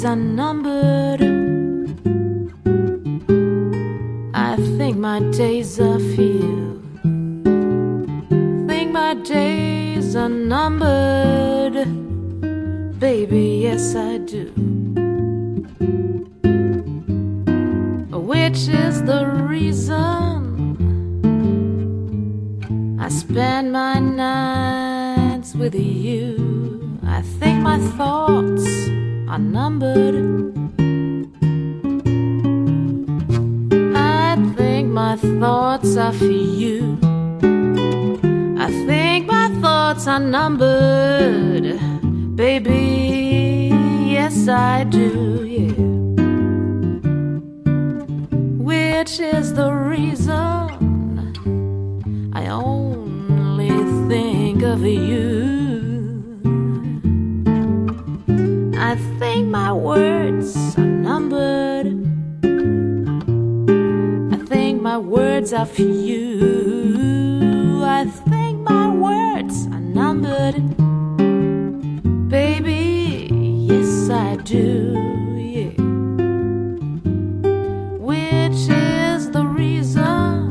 are numbered. I think my days are few. Think my days are numbered. Baby, yes I do. Which is the reason I spend my nights with you. I think my thoughts are numbered. I think my thoughts are for you. I think my thoughts are numbered. Baby, yes I do, yeah. Which is the reason I only think of you. I think my words are numbered. I think my words are for you. I think my words are numbered. Baby, yes I do, yeah. Which is the reason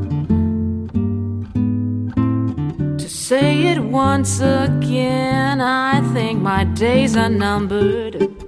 to say it once again. I think my days are numbered.